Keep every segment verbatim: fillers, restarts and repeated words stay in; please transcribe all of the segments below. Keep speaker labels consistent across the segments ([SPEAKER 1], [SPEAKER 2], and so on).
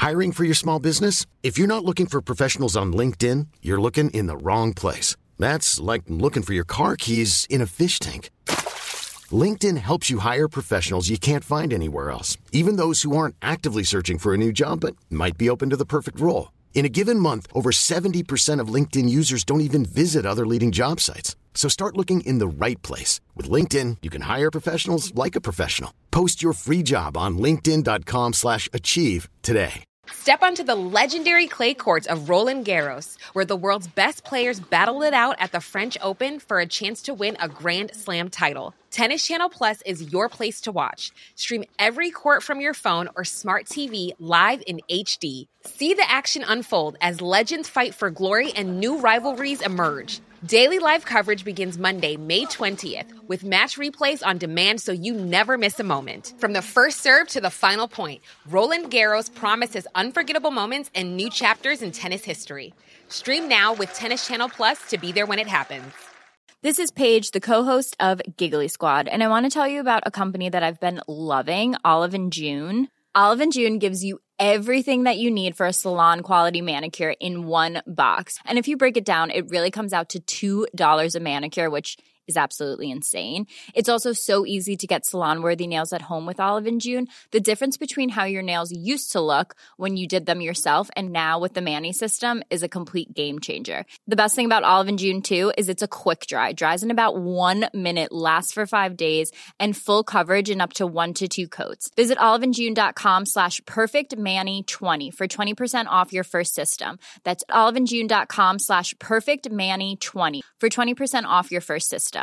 [SPEAKER 1] Hiring for your small business? If you're not looking for professionals on LinkedIn, you're looking in the wrong place. That's like looking for your car keys in a fish tank. LinkedIn helps you hire professionals you can't find anywhere else, even those who aren't actively searching for a new job but might be open to the perfect role. In a given month, over seventy percent of LinkedIn users don't even visit other leading job sites. So start looking in the right place. With LinkedIn, you can hire professionals like a professional. Post your free job on linkedin.com slash achieve today.
[SPEAKER 2] Step onto the legendary clay courts of Roland Garros, where the world's best players battle it out at the French Open for a chance to win a Grand Slam title. Tennis Channel Plus is your place to watch. Stream every court from your phone or smart T V live in H D. See the action unfold as legends fight for glory and new rivalries emerge. Daily live coverage begins Monday, May twentieth, with match replays on demand so you never miss a moment. From the first serve to the final point, Roland Garros promises unforgettable moments and new chapters in tennis history. Stream now with Tennis Channel Plus to be there when it happens.
[SPEAKER 3] This is Paige, the co-host of Giggly Squad, and I want to tell you about a company that I've been loving, Olive and June. Olive and June gives you everything that you need for a salon-quality manicure in one box. And if you break it down, it really comes out to two dollars a manicure, which is absolutely insane. It's also so easy to get salon-worthy nails at home with Olive and June. The difference between how your nails used to look when you did them yourself and now with the Mani system is a complete game changer. The best thing about Olive and June, too, is it's a quick dry. Dries in about one minute, lasts for five days, and full coverage in up to one to two coats. Visit oliveandjune.com slash perfectmani20 for twenty percent off your first system. That's oliveandjune.com slash perfectmani20 for twenty percent off your first system.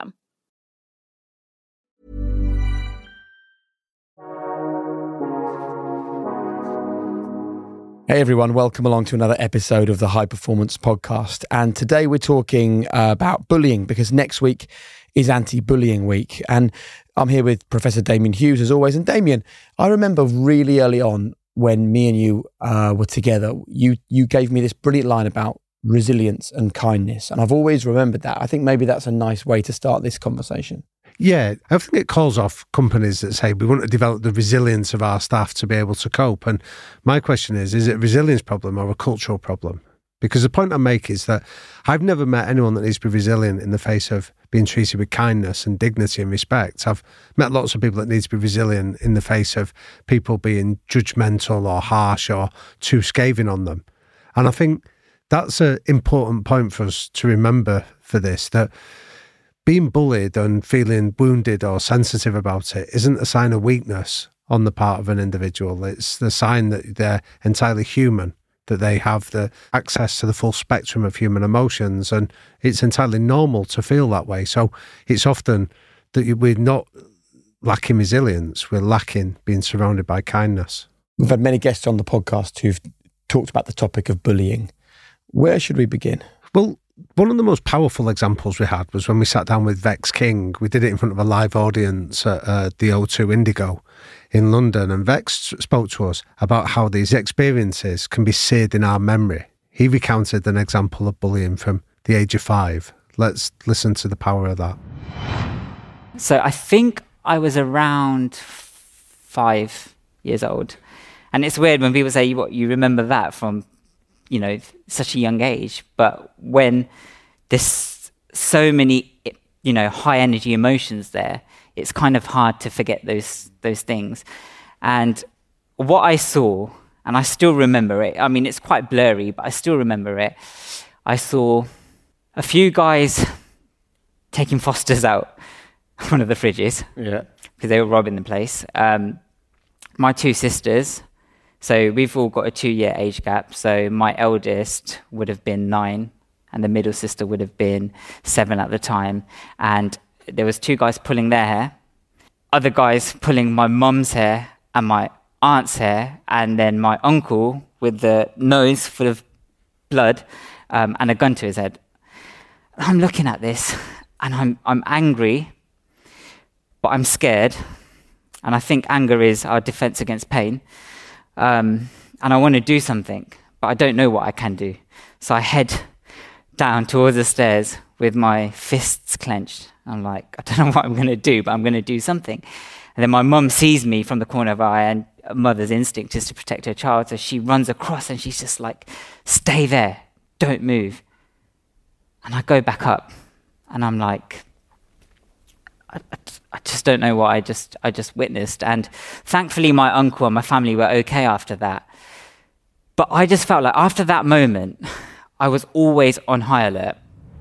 [SPEAKER 4] Hey everyone, welcome along to another episode of the High Performance Podcast. And today we're talking uh, about bullying, because next week is Anti-Bullying Week. And I'm here with Professor Damian Hughes as always. And Damian, I remember really early on when me and you uh, were together, you you gave me this brilliant line about resilience and kindness. And I've always remembered that. I think maybe that's a nice way to start this conversation.
[SPEAKER 5] Yeah, I think it calls off companies that say we want to develop the resilience of our staff to be able to cope. And my question is, is it a resilience problem or a cultural problem? Because the point I make is that I've never met anyone that needs to be resilient in the face of being treated with kindness and dignity and respect. I've met lots of people that need to be resilient in the face of people being judgmental or harsh or too scathing on them. And I think that's an important point for us to remember for this, that being bullied and feeling wounded or sensitive about it isn't a sign of weakness on the part of an individual. It's the sign that they're entirely human, that they have the access to the full spectrum of human emotions, and it's entirely normal to feel that way. So it's often that we're not lacking resilience, we're lacking being surrounded by kindness.
[SPEAKER 4] We've had many guests on the podcast who've talked about the topic of bullying. Where should we begin?
[SPEAKER 5] Well, one of the most powerful examples we had was when we sat down with Vex King. We did it in front of a live audience at uh, the O two Indigo in London, and Vex spoke to us about how these experiences can be seared in our memory. He recounted an example of bullying from the age of five. Let's listen to the power of that.
[SPEAKER 6] So I think I was around five years old. And it's weird when people say, what, you remember that from, you know, such a young age. But when there's so many, you know, high energy emotions there, it's kind of hard to forget those those things. And what I saw, and I still remember it, I mean, it's quite blurry, but I still remember it. I saw a few guys taking Fosters out one of the fridges.
[SPEAKER 4] Yeah.
[SPEAKER 6] Because they were robbing the place. Um, my two sisters, so we've all got a two-year age gap. So my eldest would have been nine, and the middle sister would have been seven at the time. And there was two guys pulling their hair, other guys pulling my mum's hair and my aunt's hair, and then my uncle with the nose full of blood um, and a gun to his head. I'm looking at this, and I'm I'm angry, but I'm scared. And I think anger is our defense against pain. Um, and I want to do something, but I don't know what I can do. So I head down towards the stairs with my fists clenched. I'm like, I don't know what I'm going to do, but I'm going to do something. And then my mum sees me from the corner of her eye, and a mother's instinct is to protect her child. So she runs across and she's just like, stay there, don't move. And I go back up and I'm like, I, I, I just don't know what I just I just witnessed. And thankfully my uncle and my family were okay after that. But I just felt like after that moment, I was always on high alert.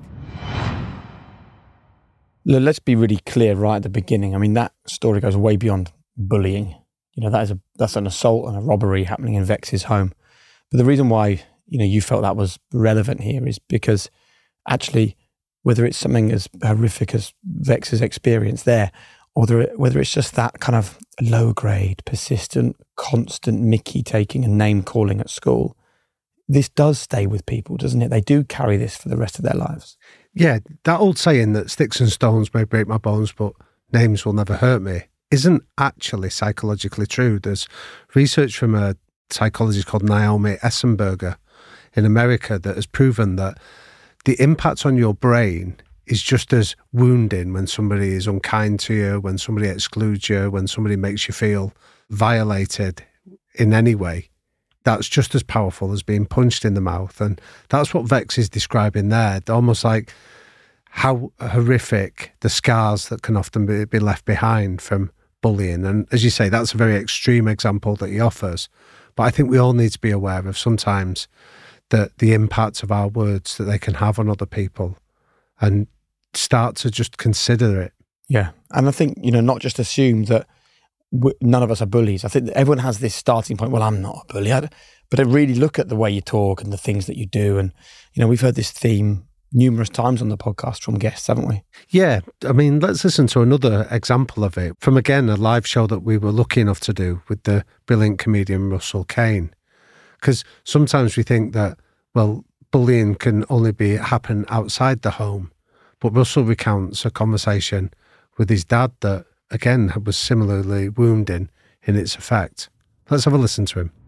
[SPEAKER 4] Look, let's be really clear right at the beginning. I mean, that story goes way beyond bullying. You know, that is a that's an assault and a robbery happening in Vex's home. But the reason why, you know, you felt that was relevant here is because actually, whether it's something as horrific as Vex's experience there, or whether it's just that kind of low grade, persistent, constant Mickey taking and name calling at school, this does stay with people, doesn't it? They do carry this for the rest of their lives.
[SPEAKER 5] Yeah, that old saying that sticks and stones may break my bones, but names will never hurt me, isn't actually psychologically true. There's research from a psychologist called Naomi Essenberger in America that has proven that the impact on your brain is just as wounding when somebody is unkind to you, when somebody excludes you, when somebody makes you feel violated in any way. That's just as powerful as being punched in the mouth. And that's what Vex is describing there. Almost like how horrific the scars that can often be, be left behind from bullying. And as you say, that's a very extreme example that he offers. But I think we all need to be aware of sometimes that the impact of our words that they can have on other people and start to just consider it.
[SPEAKER 4] Yeah. And I think, you know, not just assume that we, none of us are bullies. I think that everyone has this starting point, well, I'm not a bully. I, but I really look at the way you talk and the things that you do. And, you know, we've heard this theme numerous times on the podcast from guests, haven't we?
[SPEAKER 5] Yeah. I mean, let's listen to another example of it from, again, a live show that we were lucky enough to do with the brilliant comedian Russell Kane. Because sometimes we think that, well, bullying can only be happen outside the home. But Russell recounts a conversation with his dad that, again, was similarly wounding in its effect. Let's have a listen to him.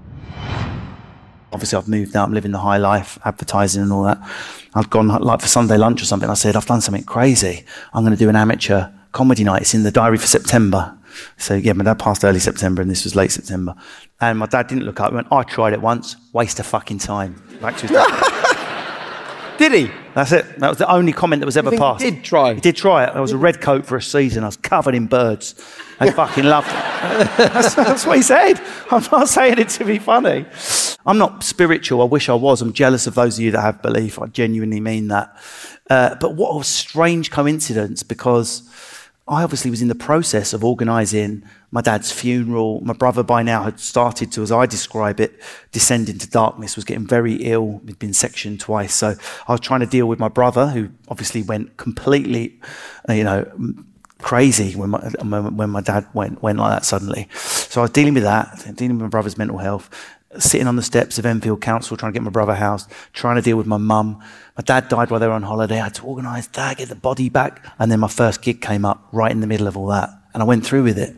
[SPEAKER 7] Obviously, I've moved out, I'm living the high life, advertising and all that. I've gone, like, for Sunday lunch or something. I said, I've done something crazy. I'm going to do an amateur comedy night. It's in the diary for September. So, yeah, my dad passed early September and this was late September. And my dad didn't look up. He went, I tried it once. Waste of fucking time. Back to his dad. Did he? That's it. That was the only comment that was ever passed.
[SPEAKER 4] He did try.
[SPEAKER 7] He did try it. I was a red coat for a season. I was covered in birds. I fucking loved it. That's, that's what he said. I'm not saying it to be funny. I'm not spiritual. I wish I was. I'm jealous of those of you that have belief. I genuinely mean that. Uh, but what a strange coincidence, because I obviously was in the process of organising my dad's funeral. My brother by now had started to, as I describe it, descend into darkness, was getting very ill. He'd been sectioned twice. So I was trying to deal with my brother, who obviously went completely, you know, crazy when my, when my dad went, went like that suddenly. So I was dealing with that, dealing with my brother's mental health, sitting on the steps of Enfield Council trying to get my brother housed, trying to deal with my mum. My dad died while they were on holiday. I had to organise that, get the body back. And then my first gig came up right in the middle of all that. And I went through with it.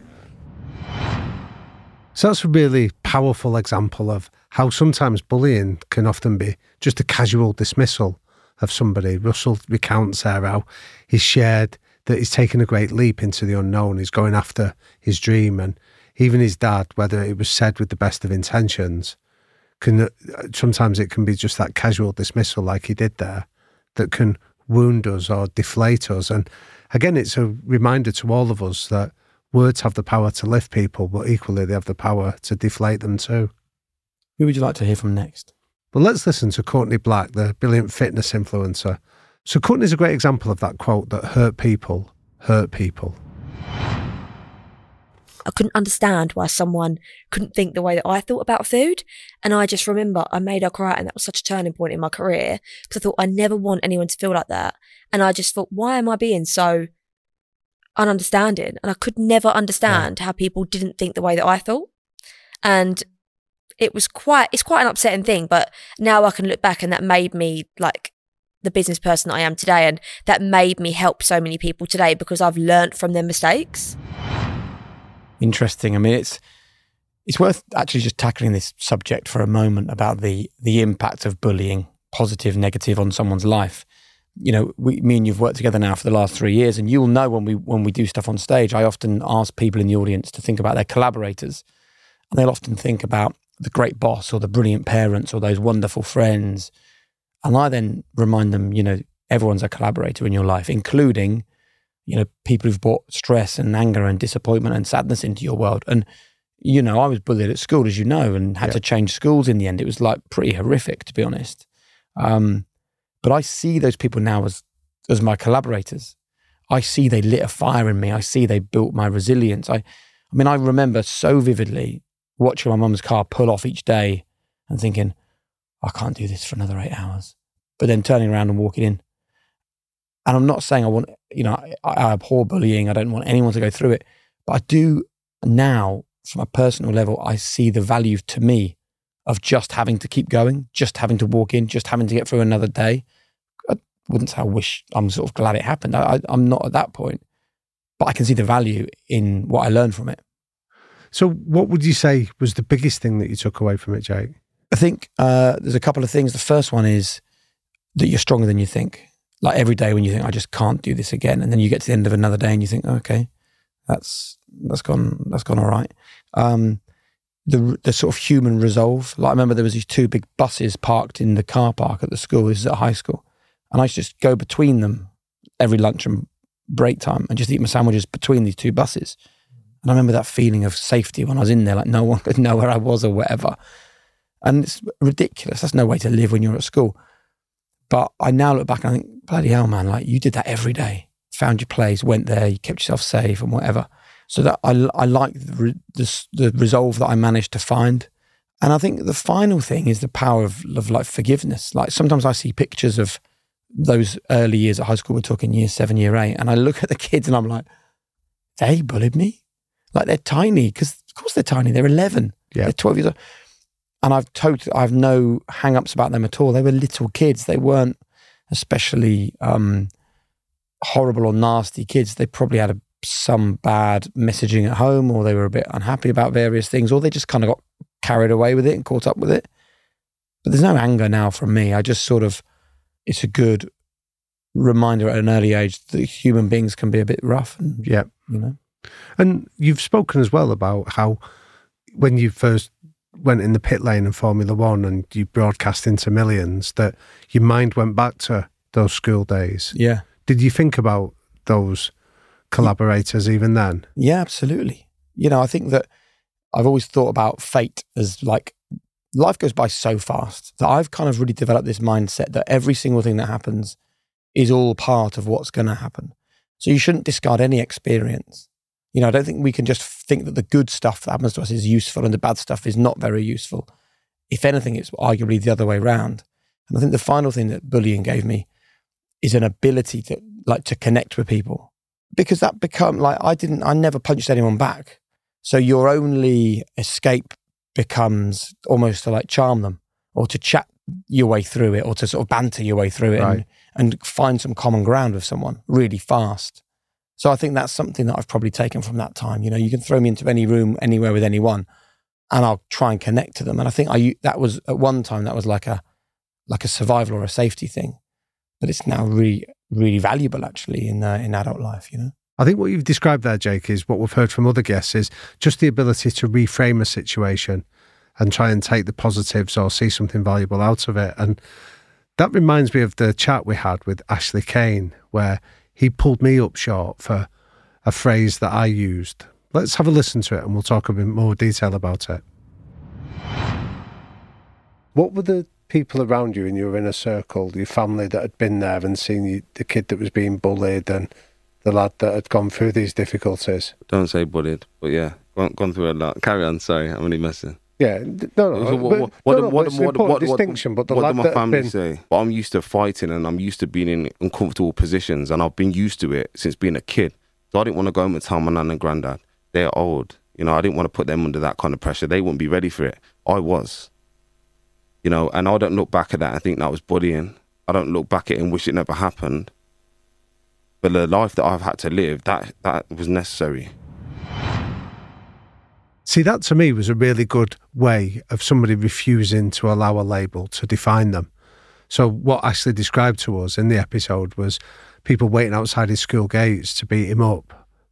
[SPEAKER 5] So that's a really powerful example of how sometimes bullying can often be just a casual dismissal of somebody. Russell recounts there how he's shared that he's taken a great leap into the unknown. He's going after his dream. And even his dad, whether it was said with the best of intentions, can sometimes it can be just that casual dismissal like he did there that can wound us or deflate us. And again, it's a reminder to all of us that words have the power to lift people, but equally they have the power to deflate them too.
[SPEAKER 4] Who would you like to hear from next?
[SPEAKER 5] Well, let's listen to Courtney Black, the brilliant fitness influencer. So Courtney's a great example of that quote that hurt people, hurt people.
[SPEAKER 8] I couldn't understand why someone couldn't think the way that I thought about food. And I just remember I made her cry, and that was such a turning point in my career, because I thought I never want anyone to feel like that. And I just thought, why am I being so ununderstanding? And I could never understand yeah. how people didn't think the way that I thought. And it was quite, it's quite an upsetting thing, but now I can look back, and that made me like the business person that I am today. And that made me help so many people today because I've learnt from their mistakes.
[SPEAKER 4] Interesting. I mean, it's it's worth actually just tackling this subject for a moment about the the impact of bullying, positive, negative, on someone's life. You know, we, me and you've worked together now for the last three years, and you'll know when we when we do stuff on stage, I often ask people in the audience to think about their collaborators. And they'll often think about the great boss or the brilliant parents or those wonderful friends. And I then remind them, you know, everyone's a collaborator in your life, including, you know, people who've brought stress and anger and disappointment and sadness into your world. And, you know, I was bullied at school, as you know, and had yeah. to change schools in the end. It was like pretty horrific, to be honest. Um, but I see those people now as, as my collaborators. I see they lit a fire in me. I see they built my resilience. I, I mean, I remember so vividly watching my mum's car pull off each day and thinking, I can't do this for another eight hours. But then turning around and walking in. And I'm not saying I want, you know, I, I abhor bullying. I don't want anyone to go through it. But I do now, from a personal level, I see the value to me of just having to keep going, just having to walk in, just having to get through another day. I wouldn't say I wish, I'm sort of glad it happened. I, I, I'm not at that point. But I can see the value in what I learned from it.
[SPEAKER 5] So what would you say was the biggest thing that you took away from it, Jake?
[SPEAKER 4] I think uh, there's a couple of things. The first one is that you're stronger than you think. Like every day when you think, I just can't do this again. And then you get to the end of another day and you think, okay, that's that's gone that's gone all right. Um, the the sort of human resolve. Like I remember there was these two big buses parked in the car park at the school. This is at high school. And I used to just go between them every lunch and break time and just eat my sandwiches between these two buses. And I remember that feeling of safety when I was in there, like no one could know where I was or whatever. And it's ridiculous. That's no way to live when you're at school. But I now look back and I think, bloody hell, man, like you did that every day. Found your place, went there, you kept yourself safe and whatever. So that I, I like the, the, the resolve that I managed to find. And I think the final thing is the power of, of like forgiveness. Like sometimes I see pictures of those early years at high school, we're talking year seven, year eight, and I look at the kids and I'm like, they bullied me? Like they're tiny, because of course they're tiny, they're eleven, yeah. They're twelve years old. And I've totally, I've no hang-ups about them at all. They were little kids. They weren't especially um, horrible or nasty kids. They probably had a, some bad messaging at home, or they were a bit unhappy about various things, or they just kind of got carried away with it and caught up with it. But there's no anger now from me. I just sort of, it's a good reminder at an early age that human beings can be a bit rough. And,
[SPEAKER 5] yeah.
[SPEAKER 4] You know.
[SPEAKER 5] And you've spoken as well about how when you first went in the pit lane in Formula One and you broadcast into millions, that your mind went back to those school days.
[SPEAKER 4] Yeah.
[SPEAKER 5] Did you think about those collaborators even then?
[SPEAKER 4] Yeah, absolutely. You know, I think that I've always thought about fate as like, life goes by so fast that I've kind of really developed this mindset that every single thing that happens is all part of what's going to happen. So you shouldn't discard any experience. You know, I don't think we can just think that the good stuff that happens to us is useful and the bad stuff is not very useful. If anything, it's arguably the other way around. And I think the final thing that bullying gave me is an ability to like to connect with people, because that become like, I didn't, I never punched anyone back. So your only escape becomes almost to like charm them or to chat your way through it or to sort of banter your way through it, right. and, and find some common ground with someone really fast. So I think that's something that I've probably taken from that time. You know, you can throw me into any room, anywhere with anyone, and I'll try and connect to them. And I think I that was at one time that was like a like a survival or a safety thing, but it's now really really valuable actually in uh, in adult life. You know,
[SPEAKER 5] I think what you've described there, Jake, is what we've heard from other guests is just the ability to reframe a situation and try and take the positives or see something valuable out of it. And that reminds me of the chat we had with Ashley Kane, where he pulled me up short for a phrase that I used. Let's have a listen to it and we'll talk a bit more detail about it. What were the people around you in your inner circle, your family that had been there and seen you, the kid that was being bullied and the lad that had gone through these difficulties?
[SPEAKER 9] Don't say bullied, but yeah, gone, gone through a lot. Carry on, sorry, I'm only messing.
[SPEAKER 5] Yeah, no, no,
[SPEAKER 9] So what,
[SPEAKER 5] but,
[SPEAKER 9] what, what,
[SPEAKER 5] no, no,
[SPEAKER 9] what,
[SPEAKER 5] it's an
[SPEAKER 9] what,
[SPEAKER 5] important
[SPEAKER 9] what, what,
[SPEAKER 5] distinction, but the
[SPEAKER 9] what
[SPEAKER 5] lad
[SPEAKER 9] do my
[SPEAKER 5] that had
[SPEAKER 9] family
[SPEAKER 5] been...
[SPEAKER 9] say? Well, I'm used to fighting and I'm used to being in uncomfortable positions and I've been used to it since being a kid. So I didn't want to go home and tell my nan and granddad. They're old. You know, I didn't want to put them under that kind of pressure. They wouldn't be ready for it. I was. You know, and I don't look back at that and think that was bullying. I don't look back at it and wish it never happened. But the life that I've had to live, that that was necessary.
[SPEAKER 5] See, that to me was a really good way of somebody refusing to allow a label to define them. So what Ashley described to us in the episode was people waiting outside his school gates to beat him up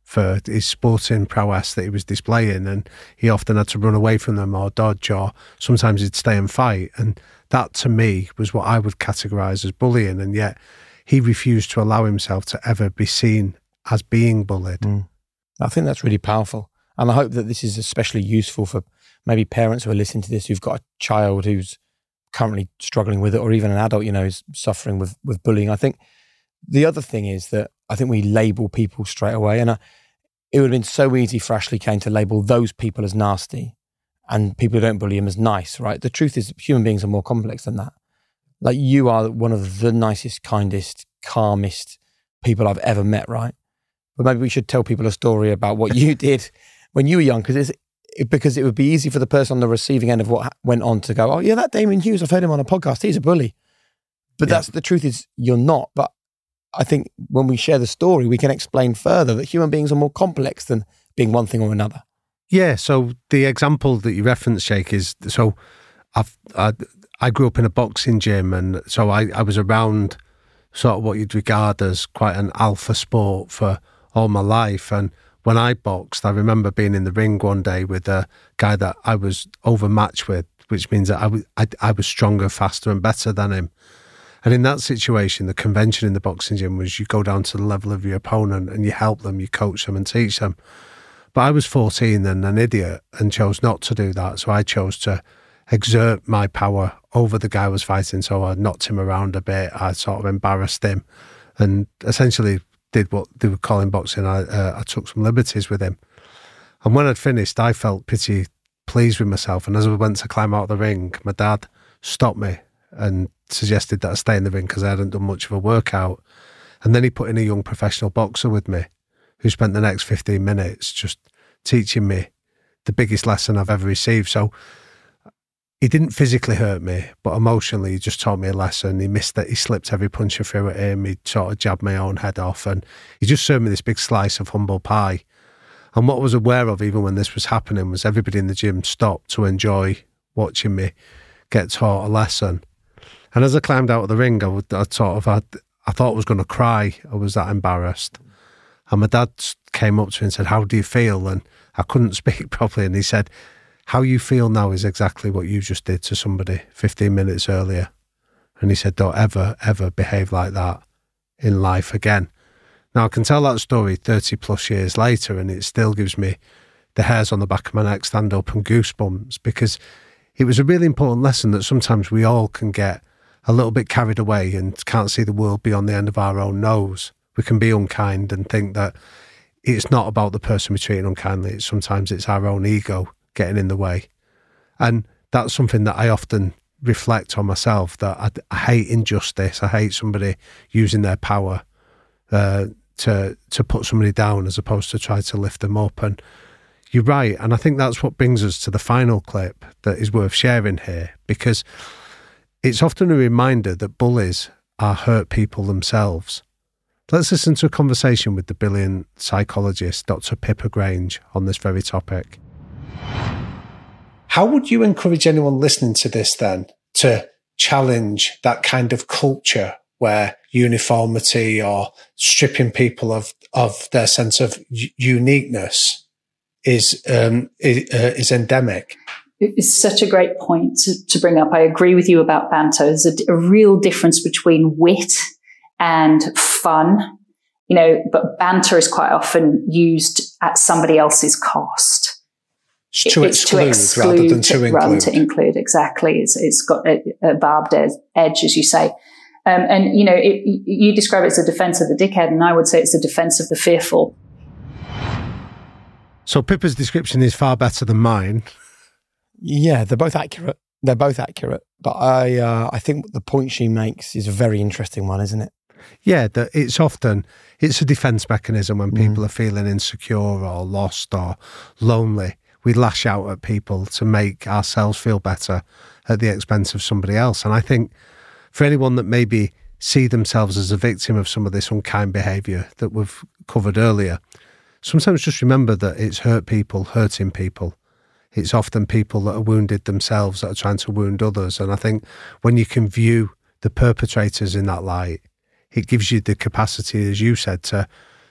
[SPEAKER 5] for his sporting prowess that he was displaying, and he often had to run away from them or dodge, or sometimes he'd stay and fight. And that, to me, was what I would categorise as bullying, and yet he refused to allow himself to ever be seen as being bullied.
[SPEAKER 4] Mm. I think that's really powerful. And I hope that this is especially useful for maybe parents who are listening to this who've got a child who's currently struggling with it, or even an adult, you know, who's suffering with, with bullying. I think the other thing is that I think we label people straight away. And I, it would have been so easy for Ashley Kane to label those people as nasty and people who don't bully him as nice, right? The truth is human beings are more complex than that. Like, you are one of the nicest, kindest, calmest people I've ever met, right? But maybe we should tell people a story about what you did when you were young, because it's it, because it would be easy for the person on the receiving end of what went on to go, oh yeah, that Damien Hughes, I've heard him on a podcast, he's a bully. But yeah. that's the truth is you're not. But I think when we share the story, we can explain further that human beings are more complex than being one thing or another. Yeah.
[SPEAKER 5] So the example that you referenced, Jake, is so I've I, I grew up in a boxing gym, and so I, I was around sort of what you'd regard as quite an alpha sport for all my life. And when I boxed, I remember being in the ring one day with a guy that I was overmatched with, which means that I was, I, I was stronger, faster and better than him. And in that situation, the convention in the boxing gym was you go down to the level of your opponent and you help them, you coach them and teach them. But I was fourteen and an idiot and chose not to do that. So I chose to exert my power over the guy I was fighting. So I knocked him around a bit. I sort of embarrassed him and essentially did what they would call in boxing. I, uh, I took some liberties with him. And when I'd finished, I felt pretty pleased with myself. And as I went to climb out of the ring, my dad stopped me and suggested that I stay in the ring because I hadn't done much of a workout. And then he put in a young professional boxer with me who spent the next fifteen minutes just teaching me the biggest lesson I've ever received. So he didn't physically hurt me, but emotionally he just taught me a lesson. He missed that. He slipped every punch I threw at him. He sort of jabbed my own head off, and he just served me this big slice of humble pie. And what I was aware of even when this was happening was everybody in the gym stopped to enjoy watching me get taught a lesson. And as I climbed out of the ring, I, would, I sort of had, I thought I was going to cry. I was that embarrassed. And my dad came up to me and said, "How do you feel?" And I couldn't speak properly. And he said, "How you feel now is exactly what you just did to somebody fifteen minutes earlier." And he said, "Don't ever, ever behave like that in life again." Now, I can tell that story thirty plus years later, and it still gives me the hairs on the back of my neck stand up and goosebumps, because it was a really important lesson that sometimes we all can get a little bit carried away and can't see the world beyond the end of our own nose. We can be unkind and think that it's not about the person we're treating unkindly. It's sometimes it's our own ego getting in the way. And that's something that I often reflect on myself, that I, I hate injustice. I hate somebody using their power uh, to to put somebody down as opposed to try to lift them up. And you're right. And I think that's what brings us to the final clip that is worth sharing here, because it's often a reminder that bullies are hurt people themselves. Let's listen to a conversation with the brilliant psychologist, Doctor Pippa Grange, on this very topic.
[SPEAKER 10] How would you encourage anyone listening to this then to challenge that kind of culture where uniformity or stripping people of, of their sense of u- uniqueness is, um, is, uh, is endemic?
[SPEAKER 11] It's such a great point to, to bring up. I agree with you about banter. There's a, a real difference between wit and fun, you know, but banter is quite often used at somebody else's cost.
[SPEAKER 10] To
[SPEAKER 11] it's
[SPEAKER 10] exclude,
[SPEAKER 11] to exclude
[SPEAKER 10] rather than to include.
[SPEAKER 11] Rather to include, exactly. It's, it's got a, a barbed edge, as you say. Um, and, you know, it, you describe it as a defense of the dickhead, and I would say it's a defense of the fearful.
[SPEAKER 5] So Pippa's description is far better than mine.
[SPEAKER 4] Yeah, they're both accurate. They're both accurate. But I uh, I think the point she makes is a very interesting one, isn't it?
[SPEAKER 5] Yeah, that it's often, it's a defence mechanism when people mm. are feeling insecure or lost or lonely. We lash out at people to make ourselves feel better at the expense of somebody else. And I think for anyone that maybe see themselves as a victim of some of this unkind behaviour that we've covered earlier, sometimes just remember that it's hurt people, hurting people. It's often people that are wounded themselves that are trying to wound others. And I think when you can view the perpetrators in that light, it gives you the capacity, as you said, to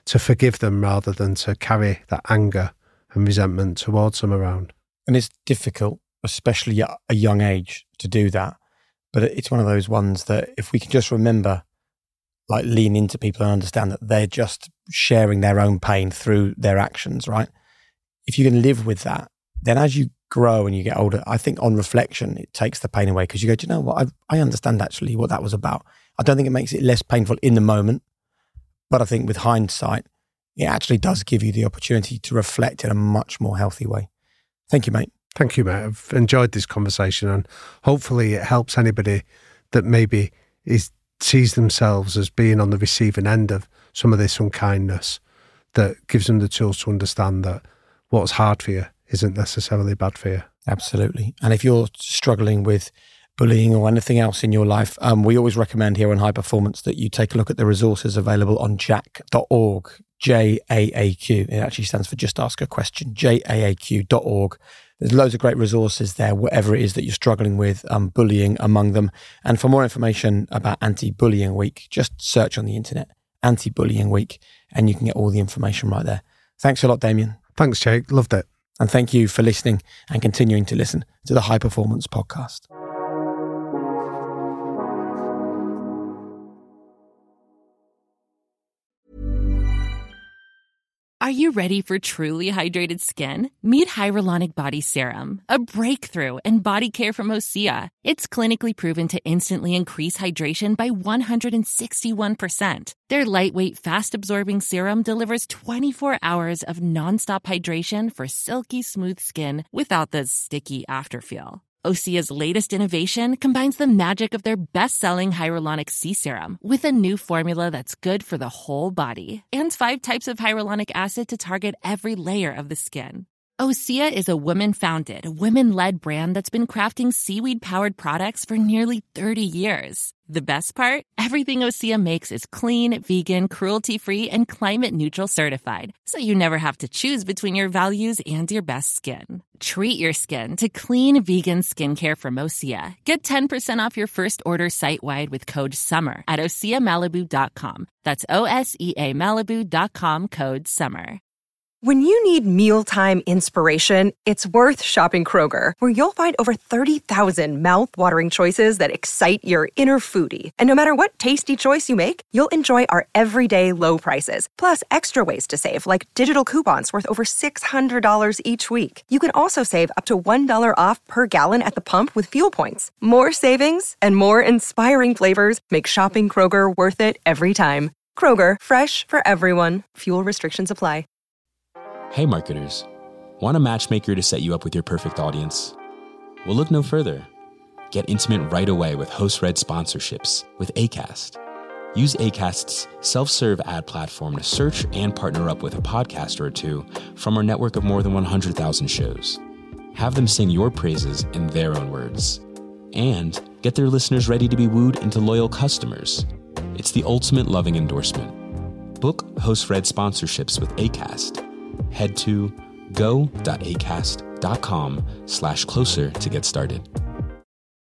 [SPEAKER 5] to forgive them rather than to carry that anger and resentment towards them around.
[SPEAKER 4] And it's difficult, especially at a young age, to do that. But it's one of those ones that if we can just remember, like lean into people and understand that they're just sharing their own pain through their actions, right? If you can live with that, then as you grow and you get older, I think on reflection, it takes the pain away because you go, do you know what? I, I understand actually what that was about. I don't think it makes it less painful in the moment, but I think with hindsight, it actually does give you the opportunity to reflect in a much more healthy way. Thank you, mate.
[SPEAKER 5] Thank you, mate. I've enjoyed this conversation, and hopefully it helps anybody that maybe is sees themselves as being on the receiving end of some of this unkindness, that gives them the tools to understand that what's hard for you isn't necessarily bad for you.
[SPEAKER 4] Absolutely. And if you're struggling with bullying or anything else in your life, um, we always recommend here on High Performance that you take a look at the resources available on jack dot org, J A A Q. It actually stands for Just Ask a Question, J A A Q dot org. There's loads of great resources there, whatever it is that you're struggling with, um, bullying among them. And for more information about Anti-Bullying Week, just search on the internet, Anti-Bullying Week, and you can get all the information right there. Thanks a lot, Damien.
[SPEAKER 5] Thanks, Jake. Loved it.
[SPEAKER 4] And thank you for listening and continuing to listen to the High Performance Podcast.
[SPEAKER 12] Are you ready for truly hydrated skin? Meet Hyaluronic Body Serum, a breakthrough in body care from Osea. It's clinically proven to instantly increase hydration by one hundred sixty-one percent. Their lightweight, fast-absorbing serum delivers twenty-four hours of nonstop hydration for silky smooth skin without the sticky afterfeel. Osea's latest innovation combines the magic of their best-selling Hyaluronic Sea Serum with a new formula that's good for the whole body and five types of hyaluronic acid to target every layer of the skin. Osea is a women-founded, women-led brand that's been crafting seaweed-powered products for nearly thirty years. The best part? Everything Osea makes is clean, vegan, cruelty-free, and climate-neutral certified, so you never have to choose between your values and your best skin. Treat your skin to clean, vegan skincare from Osea. Get ten percent off your first order site-wide with code SUMMER at osea malibu dot com. That's O S E A Malibu dot com, code SUMMER.
[SPEAKER 13] When you need mealtime inspiration, it's worth shopping Kroger, where you'll find over thirty thousand mouth-watering choices that excite your inner foodie. And no matter what tasty choice you make, you'll enjoy our everyday low prices, plus extra ways to save, like digital coupons worth over six hundred dollars each week. You can also save up to one dollar off per gallon at the pump with fuel points. More savings and more inspiring flavors make shopping Kroger worth it every time. Kroger, fresh for everyone. Fuel restrictions apply.
[SPEAKER 14] Hey marketers, want a matchmaker to set you up with your perfect audience? Well, look no further. Get intimate right away with host-read sponsorships with Acast. Use Acast's self-serve ad platform to search and partner up with a podcaster or two from our network of more than one hundred thousand shows. Have them sing your praises in their own words. And get their listeners ready to be wooed into loyal customers. It's the ultimate loving endorsement. Book host-read sponsorships with Acast. Head to go.acast.com slash closer to get started.